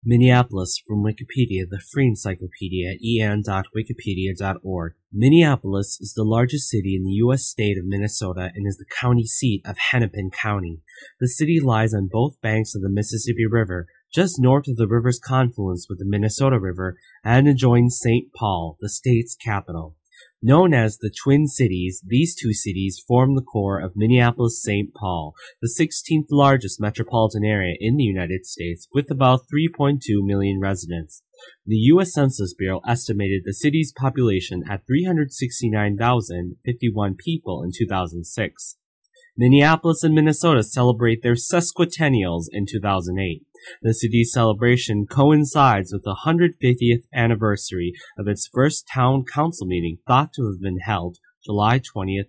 Minneapolis from Wikipedia, the free encyclopedia at en.wikipedia.org. Minneapolis is the largest city in the U.S. state of Minnesota and is the county seat of Hennepin County. The city lies on both banks of the Mississippi River, just north of the river's confluence with the Minnesota River, and adjoins St. Paul, the state's capital. Known as the Twin Cities, these two cities form the core of Minneapolis-St. Paul, the 16th largest metropolitan area in the United States, with about 3.2 million residents. The U.S. Census Bureau estimated the city's population at 369,051 people in 2006. Minneapolis and Minnesota celebrate their sesquicentennials in 2008. The city's celebration coincides with the 150th anniversary of its first town council meeting, thought to have been held July 20th,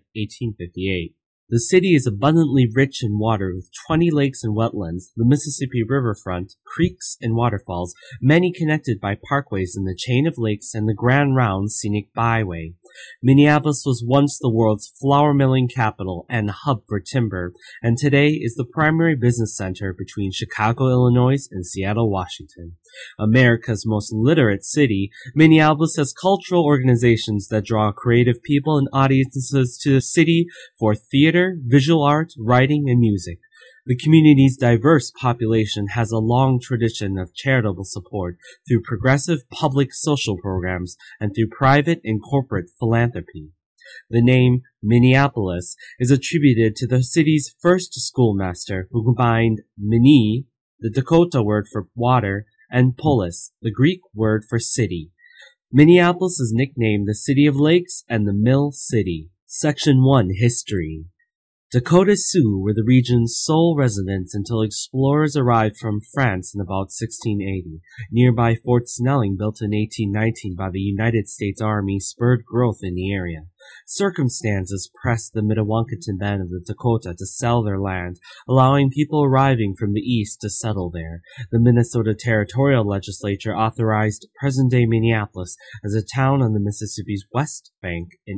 1858. The city is abundantly rich in water with 20 lakes and wetlands, the Mississippi riverfront, creeks and waterfalls, many connected by parkways in the chain of lakes and the Grand Round Scenic Byway. Minneapolis was once the world's flour milling capital and hub for timber, and today is the primary business center between Chicago, Illinois and Seattle, Washington. America's most literate city, Minneapolis has cultural organizations that draw creative people and audiences to the city for theater, visual art, writing, and music. The community's diverse population has a long tradition of charitable support through progressive public social programs and through private and corporate philanthropy. The name Minneapolis is attributed to the city's first schoolmaster who combined Mini, the Dakota word for water, and polis, the Greek word for city. Minneapolis is nicknamed the City of Lakes and the Mill City. Section 1. History. Dakota Sioux were the region's sole residents until explorers arrived from France in about 1680. Nearby Fort Snelling, built in 1819 by the United States Army, spurred growth in the area. Circumstances pressed the Mdewakanton band of the Dakota to sell their land, allowing people arriving from the east to settle there. The Minnesota Territorial Legislature authorized present-day Minneapolis as a town on the Mississippi's west bank in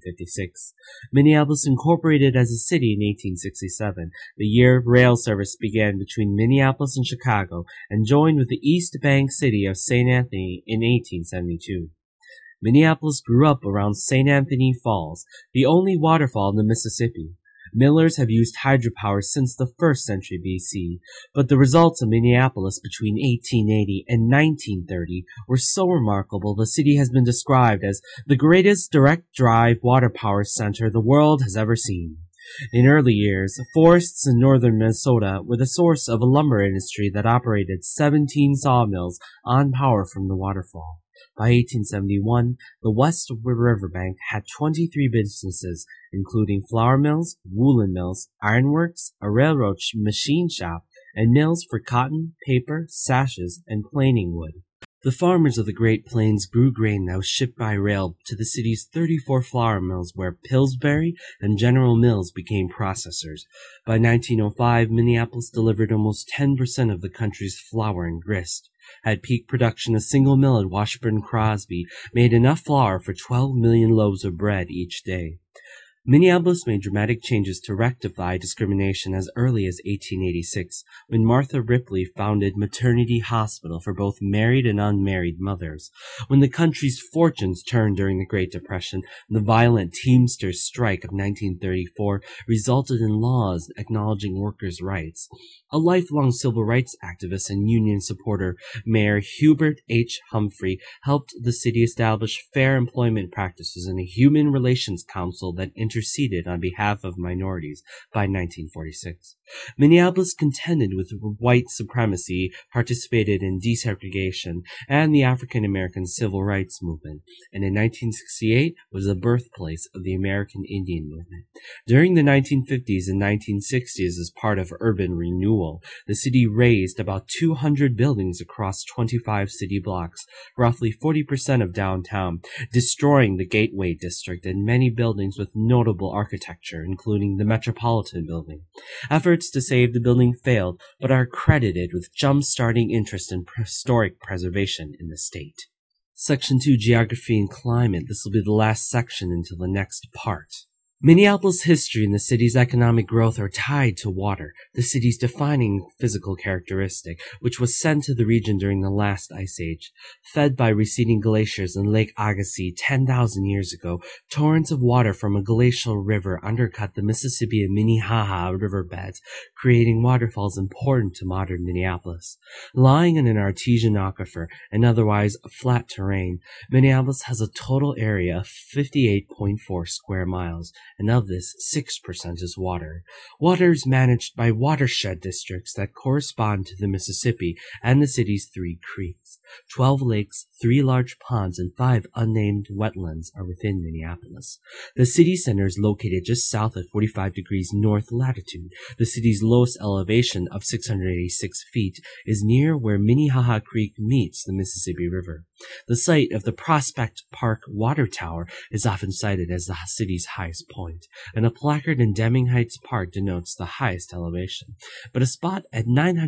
1856. Minneapolis incorporated as a city in 1867, the year rail service began between Minneapolis and Chicago, and joined with the East Bank city of St. Anthony in 1872. Minneapolis grew up around St. Anthony Falls, the only waterfall in the Mississippi. Millers have used hydropower since the 1st century BC, but the results of Minneapolis between 1880 and 1930 were so remarkable the city has been described as the greatest direct drive water power center the world has ever seen. In early years, forests in northern Minnesota were the source of a lumber industry that operated 17 sawmills on power from the waterfall. By 1871, the West Riverbank had 23 businesses, including flour mills, woolen mills, ironworks, a railroad machine shop, and mills for cotton, paper, sashes, and planing wood. The farmers of the Great Plains grew grain that was shipped by rail to the city's 34 flour mills where Pillsbury and General Mills became processors. By 1905, Minneapolis delivered almost 10% of the country's flour and grist. At peak production, a single mill at Washburn Crosby made enough flour for 12 million loaves of bread each day. Minneapolis made dramatic changes to rectify discrimination as early as 1886, when Martha Ripley founded Maternity Hospital for both married and unmarried mothers. When the country's fortunes turned during the Great Depression, the violent Teamsters strike of 1934 resulted in laws acknowledging workers' rights. A lifelong civil rights activist and union supporter, Mayor Hubert H. Humphrey, helped the city establish fair employment practices and a human relations council that interceded on behalf of minorities by 1946. Minneapolis contended with white supremacy, participated in desegregation, and the African American civil rights movement, and in 1968 was the birthplace of the American Indian movement. During the 1950s and 1960s, as part of urban renewal, the city raised about 200 buildings across 25 city blocks, roughly 40% of downtown, destroying the Gateway District and many buildings with notable architecture, including the Metropolitan Building. Efforts to save the building failed, but are credited with jump-starting interest in historic preservation in the state. Section 2, Geography and Climate. This will be the last section until the next part. Minneapolis' history and the city's economic growth are tied to water, the city's defining physical characteristic, which was sent to the region during the last ice age. Fed by receding glaciers in Lake Agassiz 10,000 years ago, torrents of water from a glacial river undercut the Mississippi and Minnehaha riverbeds, creating waterfalls important to modern Minneapolis. Lying in an artesian aquifer and otherwise flat terrain, Minneapolis has a total area of 58.4 square miles, and of this, 6% is water. Water is managed by watershed districts that correspond to the Mississippi and the city's 3 creeks. 12 lakes, 3 large ponds, and 5 unnamed wetlands are within Minneapolis. The city center is located just south of 45 degrees north latitude. The city's lowest elevation of 686 feet is near where Minnehaha Creek meets the Mississippi River. The site of the Prospect Park Water Tower is often cited as the city's highest point, and a placard in Deming Heights Park denotes the highest elevation. But a spot at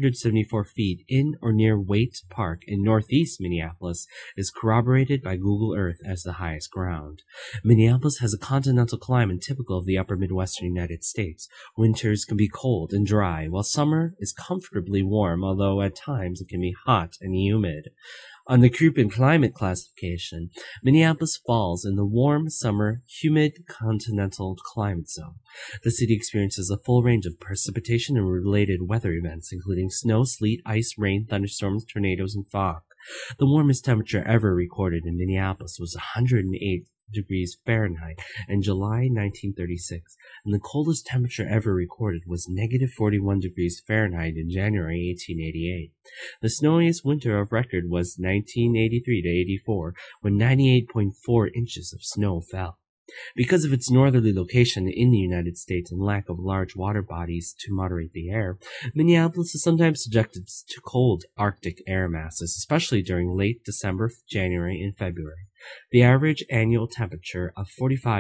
974 feet in or near Waite Park in northeast Minneapolis is corroborated by Google Earth as the highest ground. Minneapolis has a continental climate typical of the upper Midwestern United States. Winters can be cold and dry, while summer is comfortably warm, although at times it can be hot and humid. On the Köppen climate classification, Minneapolis falls in the warm summer, humid continental climate zone. The city experiences a full range of precipitation and related weather events, including snow, sleet, ice, rain, thunderstorms, tornadoes, and fog. The warmest temperature ever recorded in Minneapolis was 108 degrees Fahrenheit in July 1936, and the coldest temperature ever recorded was negative 41 degrees Fahrenheit in January 1888. The snowiest winter of record was 1983 to 84, when 98.4 inches of snow fell. Because of its northerly location in the United States and lack of large water bodies to moderate the air, Minneapolis is sometimes subjected to cold Arctic air masses, especially during late December, January, and February. The average annual temperature of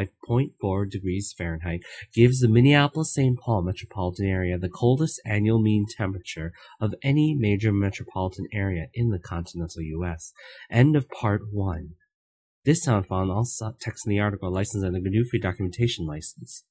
45.4 degrees Fahrenheit gives the Minneapolis-St. Paul metropolitan area the coldest annual mean temperature of any major metropolitan area in the continental U.S. End of Part 1. This sound file and all text in the article are licensed under the GNU Free Documentation License.